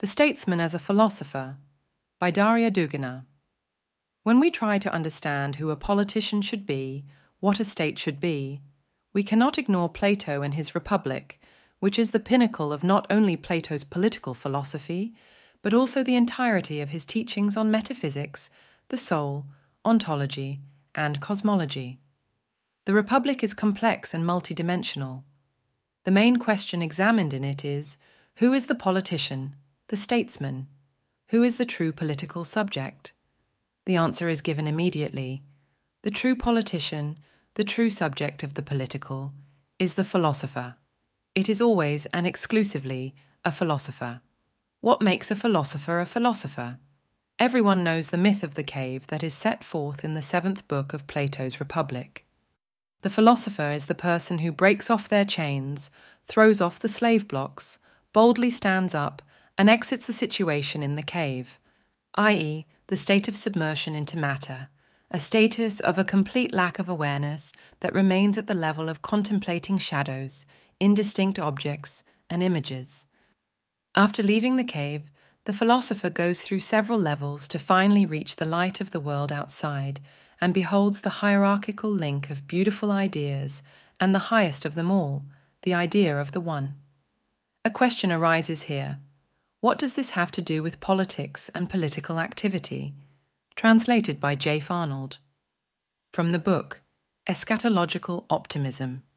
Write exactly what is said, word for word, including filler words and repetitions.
The Statesman as a Philosopher by Daria Dugina. When we try to understand who a politician should be, what a state should be, we cannot ignore Plato and his Republic, which is the pinnacle of not only Plato's political philosophy, but also the entirety of his teachings on metaphysics, the soul, ontology, and cosmology. The Republic is complex and multidimensional. The main question examined in it is, who is the politician, the statesman? Who is the true political subject? The answer is given immediately. The true politician, the true subject of the political, is the philosopher. It is always and exclusively a philosopher. What makes a philosopher a philosopher? Everyone knows the myth of the cave that is set forth in the seventh book of Plato's Republic. The philosopher is the person who breaks off their chains, throws off the slave blocks, boldly stands up, and exits the situation in the cave, that is, the state of submersion into matter, a status of a complete lack of awareness that remains at the level of contemplating shadows, indistinct objects, and images. After leaving the cave, the philosopher goes through several levels to finally reach the light of the world outside and beholds the hierarchical link of beautiful ideas and the highest of them all, the idea of the One. A question arises here. What does this have to do with politics and political activity? Translated by J. Farnold. From the book, Eschatological Optimism.